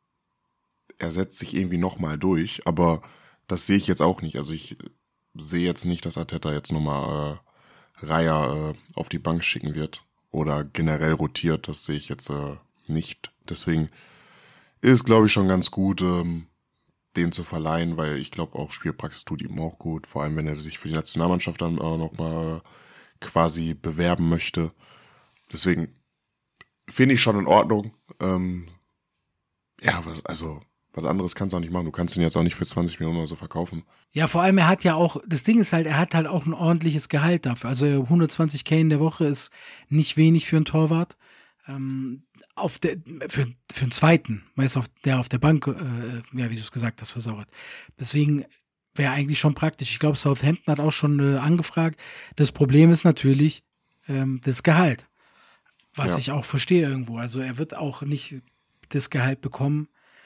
er setzt sich irgendwie nochmal durch. Aber das sehe ich jetzt auch nicht. Also ich sehe jetzt nicht, dass Arteta jetzt nochmal äh, Raya äh, auf die Bank schicken wird. Oder generell rotiert, das sehe ich jetzt äh, nicht. Deswegen ist, glaube ich, schon ganz gut, ähm, den zu verleihen, weil ich glaube auch Spielpraxis tut ihm auch gut, vor allem wenn er sich für die Nationalmannschaft dann auch nochmal quasi bewerben möchte. Deswegen finde ich schon in Ordnung. Ähm, ja, was, also was anderes kannst du auch nicht machen. Du kannst ihn jetzt auch nicht für zwanzig Millionen oder so verkaufen. Ja, vor allem er hat ja auch, das Ding ist halt, er hat halt auch ein ordentliches Gehalt dafür. Also hundertzwanzig K in der Woche ist nicht wenig für einen Torwart. Ähm, auf der, für, für einen zweiten, weißt du, der auf der Bank, äh, ja, wie du es gesagt hast, versauert. Deswegen wäre eigentlich schon praktisch. Ich glaube, Southampton hat auch schon äh, angefragt. Das Problem ist natürlich ähm, das Gehalt, was ja. ich auch verstehe irgendwo. Also er wird auch nicht das Gehalt bekommen,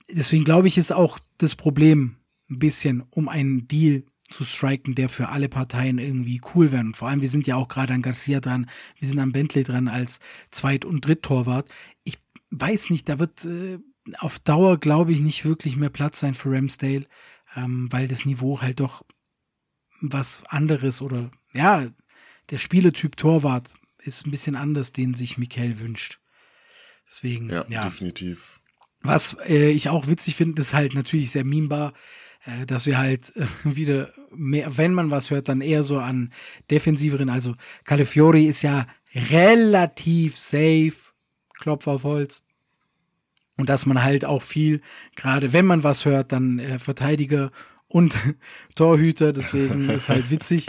deswegen glaube ich, ist auch das Problem ein bisschen, um einen Deal zu striken, der für alle Parteien irgendwie cool wäre. Und vor allem, wir sind ja auch gerade an Garcia dran, wir sind an Bentley dran als Zweit- und Dritttorwart. Ich weiß nicht, da wird äh, auf Dauer, glaube ich, nicht wirklich mehr Platz sein für Ramsdale, ähm, weil das Niveau halt doch was anderes oder, ja, der Spieletyp Torwart ist ein bisschen anders, den sich Mikel wünscht. Deswegen, Ja, ja. definitiv. Was äh, ich auch witzig finde, ist halt natürlich sehr memebar, äh, dass wir halt äh, wieder mehr, wenn man was hört, dann eher so an defensiveren, also Calafiori ist ja relativ safe, Klopf auf Holz. Und dass man halt auch viel, gerade wenn man was hört, dann äh, Verteidiger und Torhüter, deswegen ist halt witzig.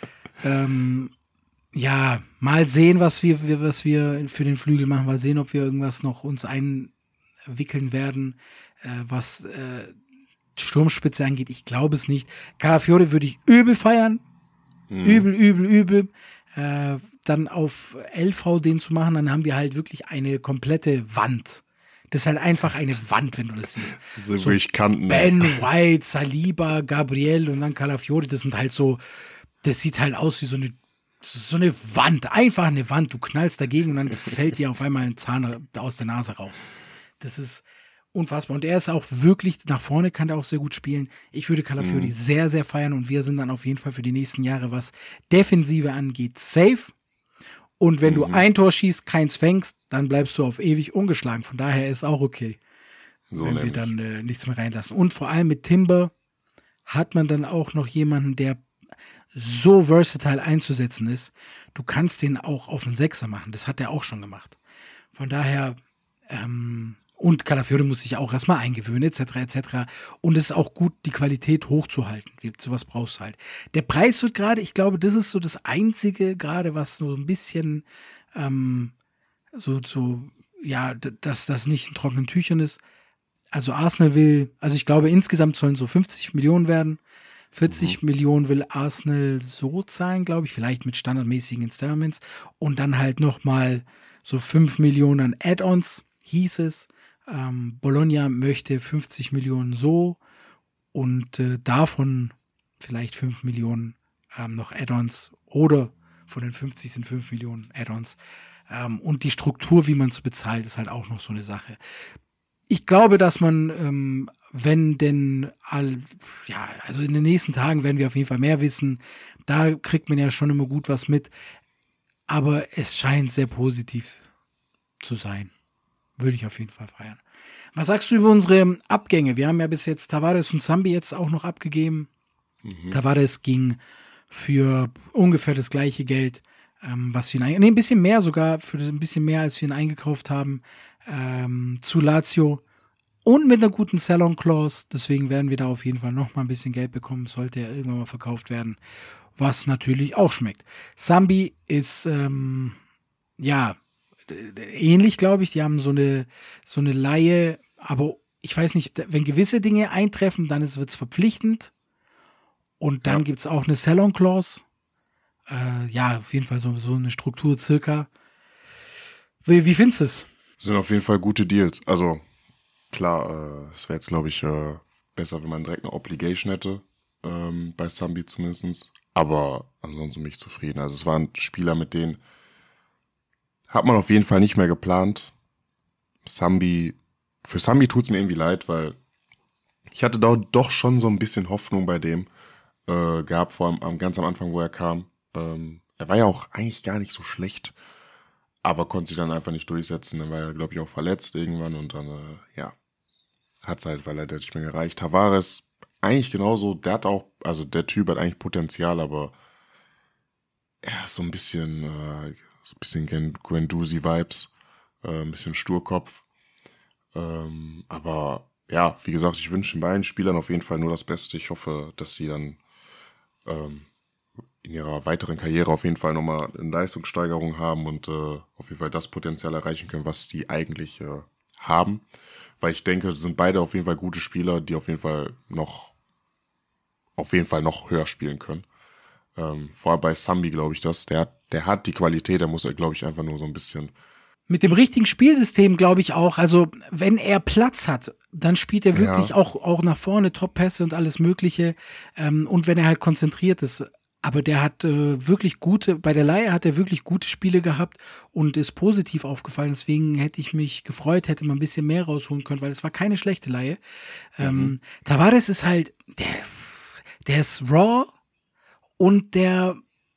Ähm, ja, mal sehen, was wir, was wir für den Flügel machen, mal sehen, ob wir irgendwas noch uns einwickeln werden, äh, was äh, Sturmspitze angeht. Ich glaube es nicht. Calafiori würde ich übel feiern. Mhm. Übel, übel, übel. Äh, dann auf L V den zu machen, dann haben wir halt wirklich eine komplette Wand. Das ist halt einfach eine Wand, wenn du das siehst. Das sind so wirklich Kanten. Ben White, Saliba, Gabriel und dann Calafiori, das sind halt so, das sieht halt aus wie so eine, so eine Wand. Einfach eine Wand. Du knallst dagegen und dann fällt dir auf einmal ein Zahn aus der Nase raus. Das ist unfassbar. Und er ist auch wirklich, nach vorne kann er auch sehr gut spielen. Ich würde Calafiori mhm. sehr, sehr feiern und wir sind dann auf jeden Fall für die nächsten Jahre, was Defensive angeht, safe. Und wenn mhm. du ein Tor schießt, keins fängst, dann bleibst du auf ewig ungeschlagen. Von daher ist auch okay, so wenn nämlich. wir dann äh, nichts mehr reinlassen. Und vor allem mit Timber hat man dann auch noch jemanden, der so versatile einzusetzen ist. Du kannst den auch auf einen Sechser machen. Das hat er auch schon gemacht. Von daher, ähm, und Calafiori muss sich auch erstmal eingewöhnen, et cetera, et cetera. Und es ist auch gut, die Qualität hochzuhalten. Sowas brauchst du halt. Der Preis wird gerade, ich glaube, das ist so das Einzige gerade, was so ein bisschen ähm, so, so, ja, dass das nicht in trockenen Tüchern ist. Also Arsenal will, also ich glaube, insgesamt sollen so fünfzig Millionen werden. vierzig mhm. Millionen will Arsenal so zahlen, glaube ich, vielleicht mit standardmäßigen Installments. Und dann halt nochmal so fünf Millionen an Add-ons, hieß es. Ähm, Bologna möchte fünfzig Millionen so und äh, davon vielleicht fünf Millionen ähm, noch Add-ons oder von den fünfzig sind fünf Millionen Add-ons. Ähm, und die Struktur, wie man es bezahlt, ist halt auch noch so eine Sache. Ich glaube, dass man, ähm, wenn denn, all, ja, also in den nächsten Tagen werden wir auf jeden Fall mehr wissen. Da kriegt man ja schon immer gut was mit. Aber es scheint sehr positiv zu sein. Würde ich auf jeden Fall feiern. Was sagst du über unsere Abgänge? Wir haben ja bis jetzt Tavares und Zambi jetzt auch noch abgegeben. Mhm. Tavares ging für ungefähr das gleiche Geld, ähm, was wir ihn ein- nee, ein bisschen mehr sogar, für ein bisschen mehr, als wir ihn eingekauft haben, ähm, zu Lazio. Und mit einer guten Sell-on-Clause. Deswegen werden wir da auf jeden Fall noch mal ein bisschen Geld bekommen, sollte er irgendwann mal verkauft werden. Was natürlich auch schmeckt. Zambi ist, ähm, ja, ähnlich, glaube ich. Die haben so eine, so eine Leihe, aber ich weiß nicht, wenn gewisse Dinge eintreffen, dann wird es verpflichtend. Und dann ja. gibt es auch eine Sell-on-Clause. Äh, ja, auf jeden Fall so, so eine Struktur circa. Wie, wie findest du es? Sind auf jeden Fall gute Deals. Also, klar, äh, es wäre jetzt, glaube ich, äh, besser, wenn man direkt eine Obligation hätte. Ähm, bei Zambi zumindest. Aber ansonsten bin ich zufrieden. Also, es waren Spieler, mit denen hat man auf jeden Fall nicht mehr geplant. Zambi, für Zambi tut's mir irgendwie leid, weil ich hatte da doch schon so ein bisschen Hoffnung bei dem äh, gehabt, vor allem am, ganz am Anfang, wo er kam. Ähm, er war ja auch eigentlich gar nicht so schlecht, aber konnte sich dann einfach nicht durchsetzen. Dann war er, glaube ich, auch verletzt irgendwann und dann, äh, ja, hat's halt, weil er nicht mehr gereicht. Tavares, eigentlich genauso, der hat auch, also der Typ hat eigentlich Potenzial, aber er ist so ein bisschen, äh, so ein bisschen Guendouzi-Vibes, äh, ein bisschen Sturkopf. Ähm, aber ja, wie gesagt, ich wünsche den beiden Spielern auf jeden Fall nur das Beste. Ich hoffe, dass sie dann ähm, in ihrer weiteren Karriere auf jeden Fall nochmal eine Leistungssteigerung haben und äh, auf jeden Fall das Potenzial erreichen können, was die eigentlich äh, haben. Weil ich denke, das sind beide auf jeden Fall gute Spieler, die auf jeden Fall noch auf jeden Fall noch höher spielen können. Ähm, vor allem bei Zambi glaube ich das. Der hat, der hat die Qualität, der muss, glaube ich, einfach nur so ein bisschen Mit dem richtigen Spielsystem glaube ich auch, also wenn er Platz hat, dann spielt er wirklich ja. auch, auch nach vorne Top-Pässe und alles Mögliche ähm, und wenn er halt konzentriert ist. Aber der hat äh, wirklich gute, bei der Leihe hat er wirklich gute Spiele gehabt und ist positiv aufgefallen. Deswegen hätte ich mich gefreut, hätte man ein bisschen mehr rausholen können, weil es war keine schlechte Leihe. Mhm. Ähm, Tavares ist halt, der, der ist raw und der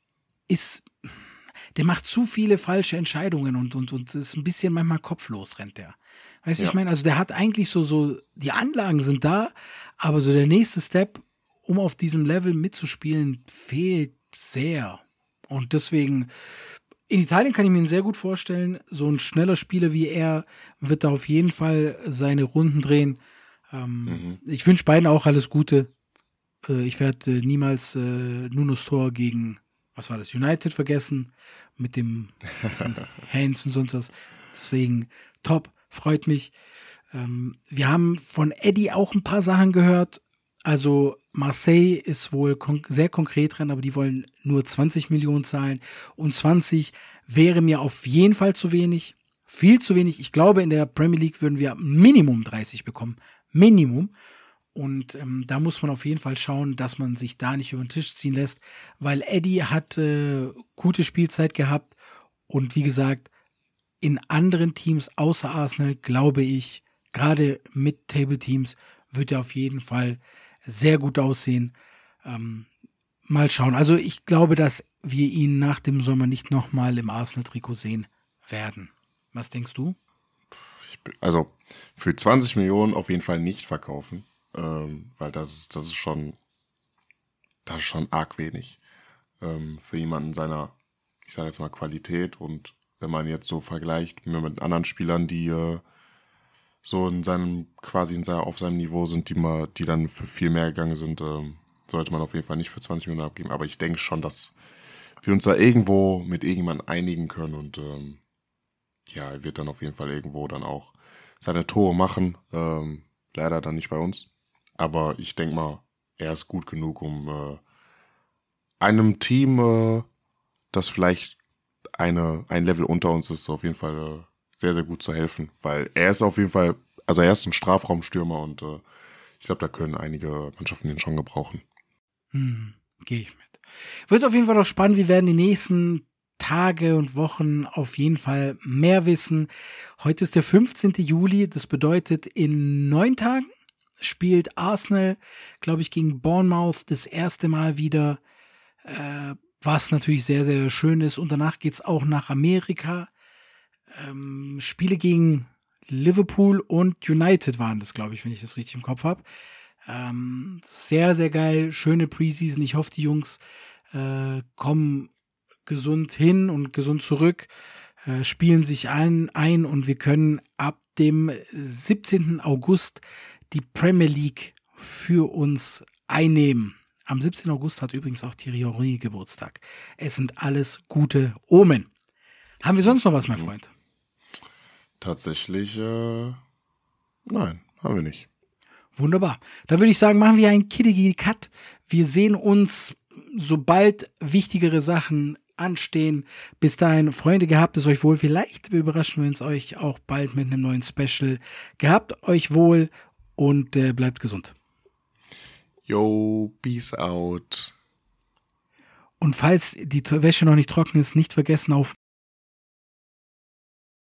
ist der macht zu viele falsche Entscheidungen und, und, und ist ein bisschen manchmal kopflos, rennt der. Weißt du, ja. ich meine, also der hat eigentlich so, so, die Anlagen sind da, aber so der nächste Step, um auf diesem Level mitzuspielen, fehlt sehr. Und deswegen, in Italien kann ich mir ihn sehr gut vorstellen, so ein schneller Spieler wie er wird da auf jeden Fall seine Runden drehen. Ähm, mhm. Ich wünsche beiden auch alles Gute. Äh, ich werde äh, niemals äh, Nunos Tor gegen was war das, United vergessen, mit dem, mit dem Hands und sonst was. Deswegen top, freut mich. Ähm, wir haben von Eddie auch ein paar Sachen gehört. Also Marseille ist wohl kon- sehr konkret dran, aber die wollen nur zwanzig Millionen zahlen. Und zwanzig wäre mir auf jeden Fall zu wenig. Viel zu wenig. Ich glaube, in der Premier League würden wir Minimum dreißig bekommen. Minimum. Und ähm, da muss man auf jeden Fall schauen, dass man sich da nicht über den Tisch ziehen lässt, weil Eddie hat äh, gute Spielzeit gehabt und wie gesagt, in anderen Teams außer Arsenal, glaube ich, gerade mit Table-Teams, wird er auf jeden Fall sehr gut aussehen. Ähm, mal schauen. Also ich glaube, dass wir ihn nach dem Sommer nicht nochmal im Arsenal-Trikot sehen werden. Was denkst du? Also für zwanzig Millionen auf jeden Fall nicht verkaufen. Ähm, weil das ist, das ist schon, das ist schon arg wenig ähm, für jemanden seiner, ich sage jetzt mal Qualität und wenn man jetzt so vergleicht mit anderen Spielern, die äh, so in seinem, quasi in seiner, auf seinem Niveau sind, die mal, die dann für viel mehr gegangen sind, ähm, sollte man auf jeden Fall nicht für zwanzig Millionen abgeben, aber ich denke schon, dass wir uns da irgendwo mit irgendjemandem einigen können und ähm, ja, er wird dann auf jeden Fall irgendwo dann auch seine Tore machen, ähm, leider dann nicht bei uns. Aber ich denke mal, er ist gut genug, um äh, einem Team, äh, das vielleicht eine, ein Level unter uns ist, auf jeden Fall äh, sehr, sehr gut zu helfen. Weil er ist auf jeden Fall, also er ist ein Strafraumstürmer und äh, ich glaube, da können einige Mannschaften den schon gebrauchen. Hm, gehe ich mit. Wird auf jeden Fall noch spannend. Wir werden die nächsten Tage und Wochen auf jeden Fall mehr wissen. Heute ist der fünfzehnten Juli. Das bedeutet, in neun Tagen spielt Arsenal, glaube ich, gegen Bournemouth das erste Mal wieder, äh, was natürlich sehr, sehr schön ist. Und danach geht es auch nach Amerika. Ähm, Spiele gegen Liverpool und United waren das, glaube ich, wenn ich das richtig im Kopf habe. Ähm, sehr, sehr geil, schöne Preseason. Ich hoffe, die Jungs äh, kommen gesund hin und gesund zurück, äh, spielen sich ein, ein und wir können ab dem siebzehnten August die Premier League für uns einnehmen. Am siebzehnten August hat übrigens auch Thierry Henry Geburtstag. Es sind alles gute Omen. Haben wir sonst noch was, mein Freund? Tatsächlich, äh, nein, haben wir nicht. Wunderbar. Dann würde ich sagen, machen wir einen kiddigen Cut. Wir sehen uns, sobald wichtigere Sachen anstehen. Bis dahin, Freunde, gehabt es euch wohl. Vielleicht überraschen wir uns euch auch bald mit einem neuen Special. Gehabt euch wohl und äh, bleibt gesund. Yo, peace out. Und falls die Wäsche noch nicht trocken ist, nicht vergessen, auf